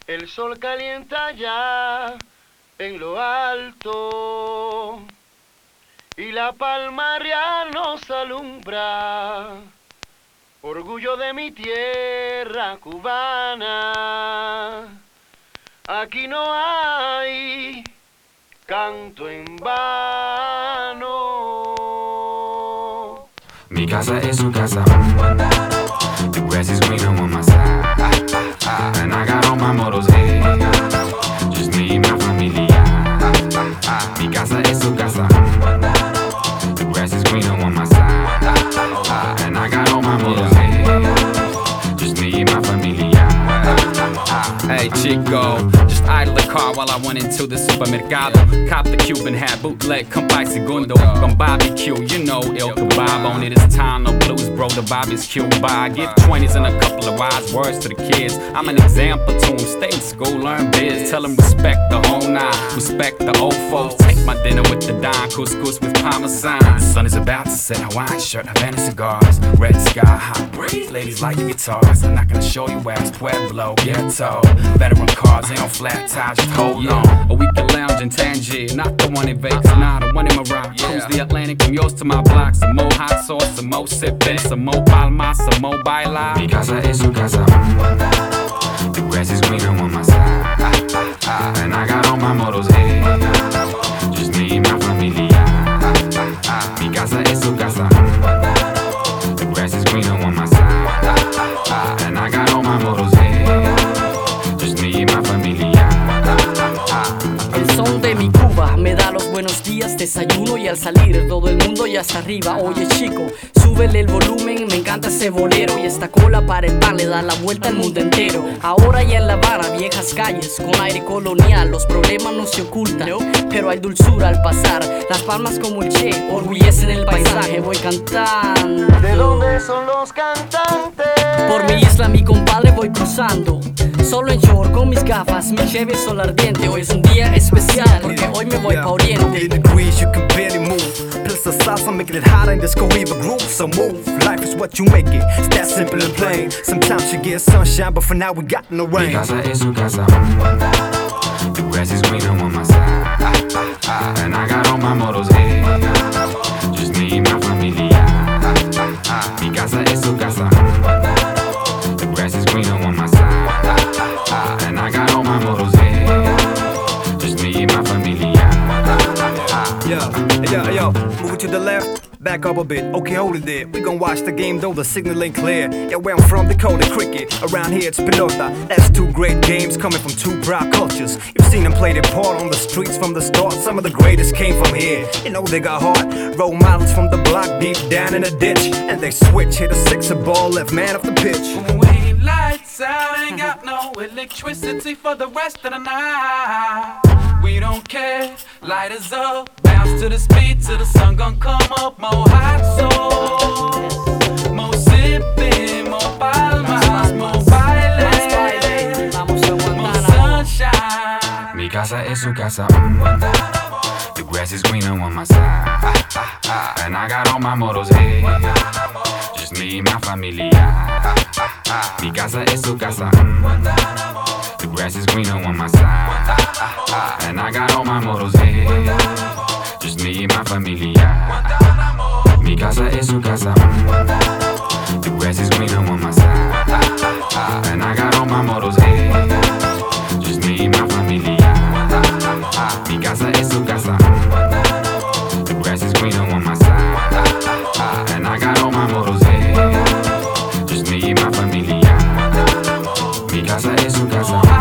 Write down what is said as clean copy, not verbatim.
El sol calienta ya en lo alto y la palma real nos alumbra. Orgullo de mi tierra cubana. Aquí no hay canto en vano. Mi casa es su casa. The grass is greener on my side. And I got all my models here. Just me y mi familia. Mi casa es su casa. The grass is greener on my side. And I got all my models here. Just me y mi familia. Hey chico, just idle the car while I went into the supermercado. Cop the Cuban hat, bootleg, come by segundo. Con barbecue, you know, el kebab on it. It's time, no blues, bro, the vibe is Cuba. I give 20s and a couple of wise words to the kids. I'm an example to them, stay in school, learn biz. Tell them respect the whole nine, respect the old folks. Take my dinner with the dime, couscous with parmesan. The sun is about to set, Hawaiian shirt, Havana cigars. Red sky, hot breeze, ladies like the guitars. I'm not gonna show you where it's Pueblo, ghetto. Veteran cars, they on flat tires, just hold on. Or we can lounge in Tangier, not the one in Vegas, nah, the one in Morocco. Cruise the Atlantic from yours to my block. Some more hot sauce, some more sippin', some more palma, some more baila. Mi casa es su casa. The grass is greener on my side. And I got all my models here. Just me y mi familia. Mi casa es su casa. The grass is greener on my side. And I got all my models here. Just me y mi familia. El son de mi Cuba me da los buenos días, desayuno y al salir todo el mundo ya está arriba. Oye chico, súbele el volumen, me encanta ese bolero y esta cola para el bar le da la vuelta al mundo entero. Ahora ya en La Habana, viejas calles con aire colonial, los problemas no se ocultan, pero hay dulzura al pasar. Las palmas como el Che orgullecen el paisaje, voy cantando. ¿De dónde son los cantantes? Por mi isla, mi compadre, voy cruzando. Solo en short con mis gafas, mi Chevy sol ardiente. Hoy es un día especial porque hoy me voy pa' Oriente. 80 degrees, you can barely move. Plus the salsa making it hot and disco even groove. So move, life is what you make it. It's that simple and plain. Sometimes you get sunshine, but for now we got no rain. Mi casa es su casa. The grass is greener on my side. And I got all my models here. Just me y mi familia. Mi casa es su casa. The grass is greener on my side. And I got all my models here. Just me y mi familia. Yo, move it to the left. Back up a bit, okay, hold it there. We gon' watch the game though the signal ain't clear. Yeah, where I'm from, they call it cricket. Around here it's pelota. That's two great games coming from two proud cultures. You've seen them play their part on the streets from the start. Some of the greatest came from here. You know they got heart. Role models from the block deep down in the ditch. And they switch, hit a sixer ball, left man off the pitch. We lights out, ain't got no electricity for the rest of the night. We don't care, light us up, bounce to the speed till the sun gon' come up. More hot sauce, more sipping, more palmas, more baile, more sunshine. Mi casa es su casa. The grass is greener on my side. And I got all my models here. Just me y mi familia. Mi casa es su casa. The grass is greener on my side. And I got all my models here. Just me y mi familia. Mi casa es su casa. The grass is greener on my side. And I got all my models here. Just me y mi familia. Mi casa es su casa. The grass is greener on my side. And I got all my models here. Just me y mi familia. Mi casa es su casa.